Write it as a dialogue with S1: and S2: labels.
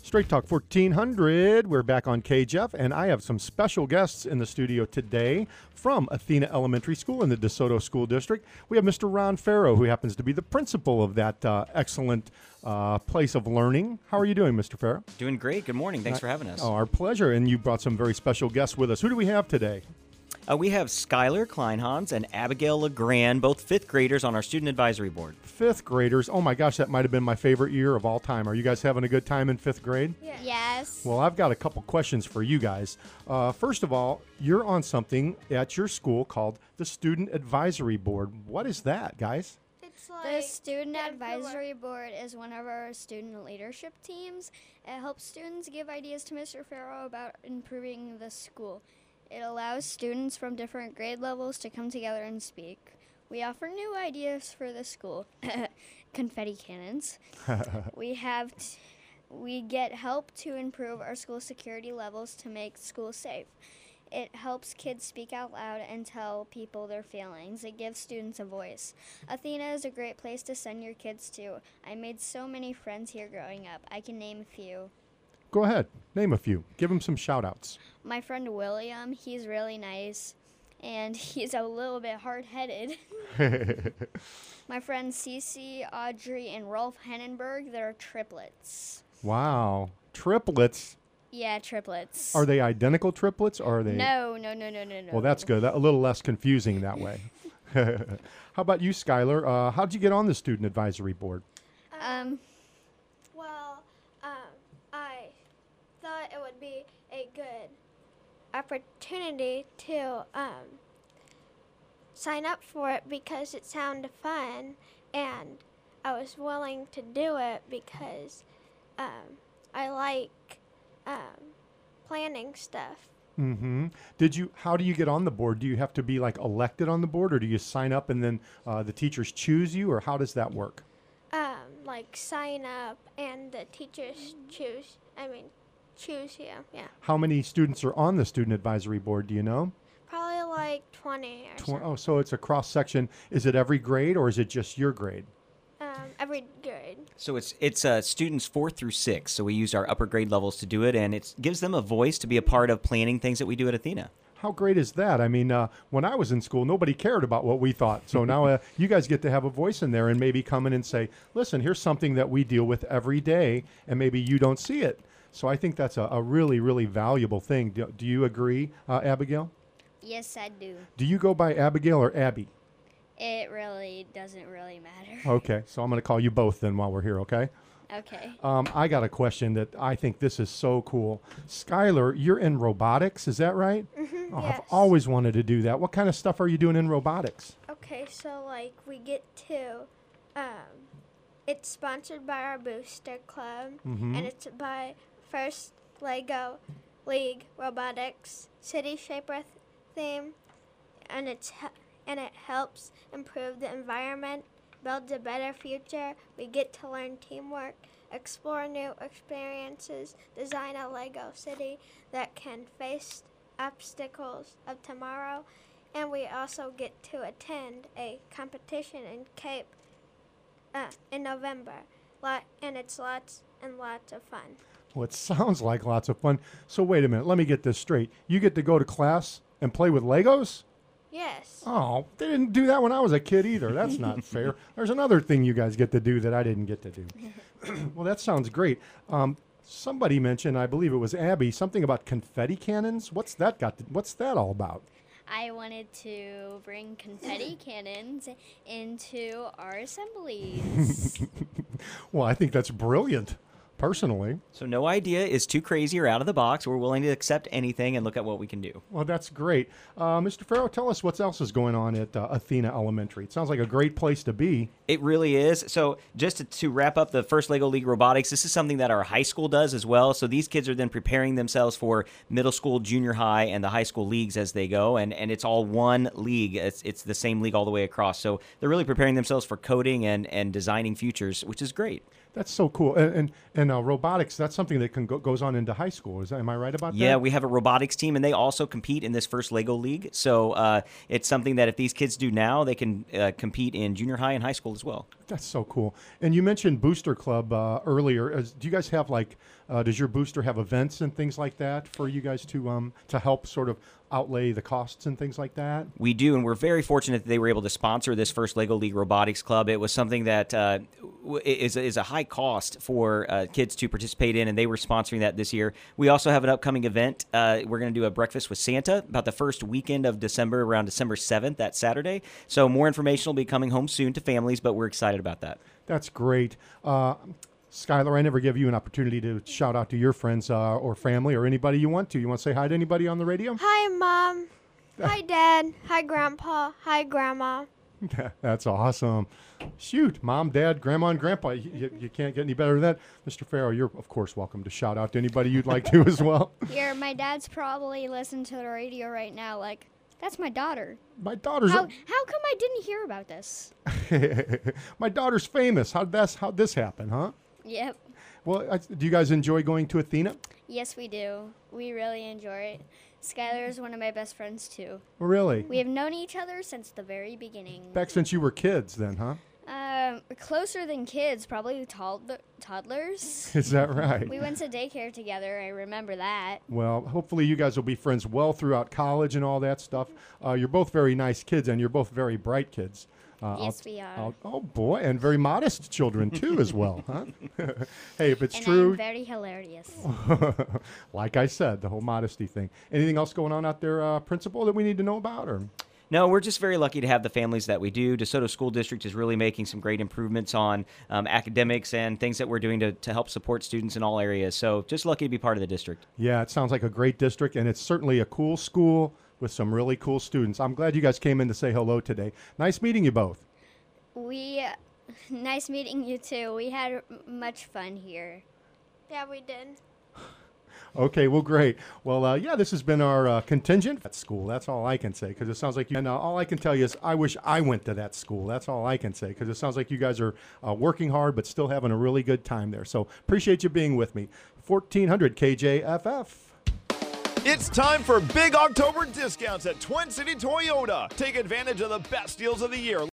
S1: Straight Talk 1400. We're back on KJEF, and I have some special guests in the studio today from Athena Elementary School in the DeSoto School District. We have Mr. Ron Farrow, who happens to be the principal of that excellent place of learning. How are you doing, Mr. Farrow?
S2: Doing great. Good morning. Thanks for having us.
S1: Oh, our pleasure. And you brought some very special guests with us. Who do we have today?
S2: We have Skylar Kleinhans and Abigail LeGrand, both fifth graders on our student advisory board.
S1: Fifth graders. Oh my gosh, that might have been my favorite year of all time. Are you guys having a good time in fifth grade?
S3: Yes.
S1: Well, I've got a couple questions for you guys. First of all, you're on something at your school called the Student Advisory Board. What is that, guys?
S3: It's like the Student Advisory Board is one of our student leadership teams. It helps students give ideas to Mr. Farrow about improving the school. It allows students from different grade levels to come together and speak. We offer new ideas for the school. Confetti cannons. We get help to improve our school security levels to make schools safe. It helps kids speak out loud and tell people their feelings. It gives students a voice. Athena is a great place to send your kids to. I made so many friends here growing up. I can name a few.
S1: Go ahead. Name a few. Give them some shout-outs.
S3: My friend William, he's really nice, and he's a little bit hard-headed. My friends Cece, Audrey, and Rolf Hennenberg, they're triplets.
S1: Wow. Triplets?
S3: Yeah, triplets.
S1: Are they identical triplets, or are they?
S3: No.
S1: Well, that's good. A little less confusing that way. How about you, Skylar? How'd you get on the Student Advisory Board?
S4: I thought it would be a good opportunity to sign up for it because it sounded fun, and I was willing to do it because I like planning stuff.
S1: Mm-hmm. How do you get on the board? Do you have to be like elected on the board, or do you sign up and then the teachers choose you, or how does that work?
S4: Like sign up and the teachers choose you, yeah.
S1: How many students are on the Student Advisory Board, do you know?
S4: Probably like 20 or something.
S1: Oh, so it's a cross-section. Is it every grade, or is it just your grade?
S4: Every grade.
S2: So it's students 4th through 6th. So we use our upper grade levels to do it, and it gives them a voice to be a part of planning things that we do at Athena.
S1: How great is that? I mean, when I was in school, nobody cared about what we thought. So now you guys get to have a voice in there and maybe come in and say, listen, here's something that we deal with every day, and maybe you don't see it. So I think that's a really, really valuable thing. Do you agree, Abigail?
S3: Yes, I do.
S1: Do you go by Abigail or Abby?
S3: It really doesn't really matter.
S1: Okay, so I'm going to call you both then while we're here, okay?
S3: Okay.
S1: I got a question that I think this is so cool. Skylar, you're in robotics, is that right?
S4: Mm-hmm,
S1: Oh,
S4: yes.
S1: I've always wanted to do that. What kind of stuff are you doing in robotics?
S4: Okay, so like we get to, it's sponsored by our Booster Club,
S1: Mm-hmm.
S4: and it's by First Lego League Robotics City Shaper theme, and it helps improve the environment, build a better future. We get to learn teamwork, explore new experiences, design a Lego city that can face obstacles of tomorrow, and we also get to attend a competition in Cape in November, and it's lots and lots of fun.
S1: Well, it sounds like lots of fun. So wait a minute, let me get this straight. You get to go to class and play with Legos?
S4: Yes.
S1: Oh, they didn't do that when I was a kid either. That's not fair. There's another thing you guys get to do that I didn't get to do. Well, that sounds great. Somebody mentioned, I believe it was Abby, something about confetti cannons. What's that all about?
S3: I wanted to bring confetti cannons into our assemblies.
S1: Well, I think that's brilliant, personally.
S2: So no idea is too crazy or out of the box. We're willing to accept anything and look at what we can do.
S1: Well, that's great. Mr. Farrow, tell us what else is going on at Athena Elementary. It sounds like a great place to be.
S2: It really is. So just to wrap up the First Lego League Robotics, this is something that our high school does as well. So these kids are then preparing themselves for middle school, junior high, and the high school leagues as they go. And it's all one league. It's the same league all the way across. So they're really preparing themselves for coding and designing futures, which is great.
S1: That's so cool. And robotics, that's something that goes on into high school. Am I right about that?
S2: Yeah, we have a robotics team, and they also compete in this First Lego League. So it's something that if these kids do now, they can compete in junior high and high school as well.
S1: That's so cool. And you mentioned Booster Club earlier. Do you guys have like Does your booster have events and things like that for you guys to help sort of outlay the costs and things like that?
S2: We do, and we're very fortunate that they were able to sponsor this first LEGO League Robotics Club. It was something that is a high cost for kids to participate in, and they were sponsoring that this year. We also have an upcoming event. We're going to do a breakfast with Santa about the first weekend of December, around December 7th, that Saturday. So more information will be coming home soon to families, but we're excited about that.
S1: That's great. Skylar, I never give you an opportunity to shout out to your friends or family or anybody you want to. You want to say hi to anybody on the radio?
S4: Hi, Mom. Hi, Dad. Hi, Grandpa. Hi, Grandma.
S1: That's awesome. Shoot, Mom, Dad, Grandma, and Grandpa. You can't get any better than that. Mr. Farrow, you're, of course, welcome to shout out to anybody you'd like to as well.
S3: Here, my dad's probably listening to the radio right now like, that's my daughter.
S1: My daughter's...
S3: How come I didn't hear about this?
S1: My daughter's famous. How'd this happen, huh?
S3: Yep.
S1: Well, do you guys enjoy going to Athena?
S3: Yes, we do. We really enjoy it. Skylar is one of my best friends, too.
S1: Really?
S3: We have known each other since the very beginning.
S1: Back since you were kids then, huh?
S3: Closer than kids, probably toddlers.
S1: Is that right?
S3: We went to daycare together. I remember that.
S1: Well, hopefully you guys will be friends well throughout college and all that stuff. You're both very nice kids, and you're both very bright kids.
S3: Yes, we are.
S1: Oh, boy, and very modest children, too, as well, huh? Hey, if it's
S3: And
S1: true...
S3: I'm very hilarious.
S1: Like I said, the whole modesty thing. Anything else going on out there, Principal, that we need to know about? Or
S2: No, we're just very lucky to have the families that we do. DeSoto School District is really making some great improvements on academics and things that we're doing to help support students in all areas. So just lucky to be part of the district.
S1: Yeah, it sounds like a great district, and it's certainly a cool school with some really cool students. I'm glad you guys came in to say hello today. Nice meeting you both.
S3: Nice meeting you too. We had much fun here.
S4: Yeah, we did.
S1: Okay, well, great. Well, yeah, this has been our contingent at school. That's all I can say, because it sounds like you. And all I can tell you is I wish I went to that school. That's all I can say, because it sounds like you guys are working hard, but still having a really good time there. So appreciate you being with me. 1400 KJFF.
S5: It's time for big October discounts at Twin City Toyota. Take advantage of the best deals of the year.